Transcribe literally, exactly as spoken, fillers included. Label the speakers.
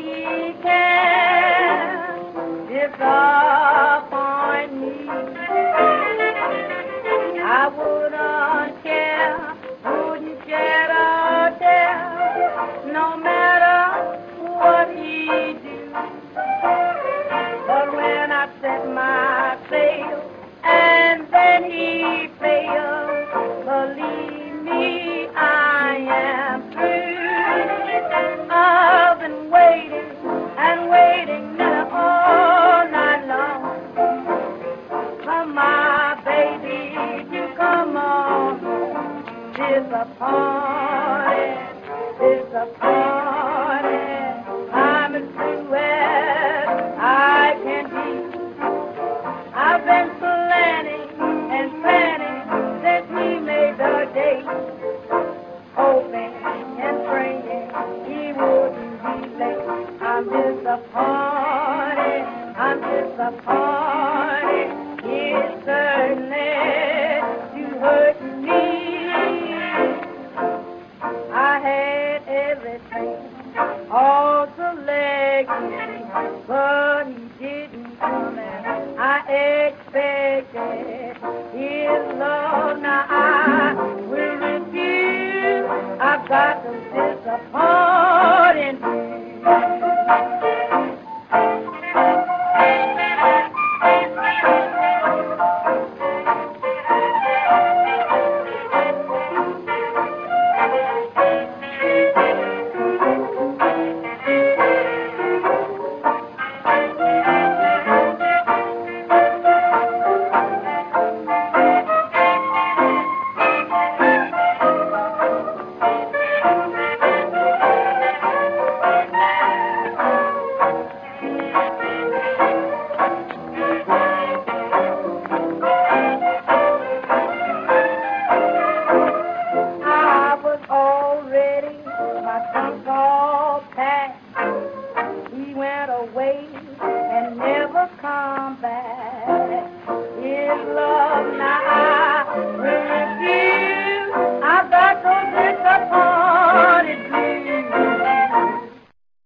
Speaker 1: he can disappoint me. I wouldn't care, wouldn't shed a tear, no matter what he do. But when I set my sail and then he fails, believe me, I am through. I've been waiting and waiting now all night long for my baby to come on home. Disappointed, disappointed, I'm as blue as I can be. I've been planning and planning since we made the date, hoping and praying he wouldn't be late. I'm disappointed, I'm disappointed, it's certainly to hurt me. I had everything all selected, but he didn't come and I expected his love. Now I will refuse. I've got some disappointing all packed. He went away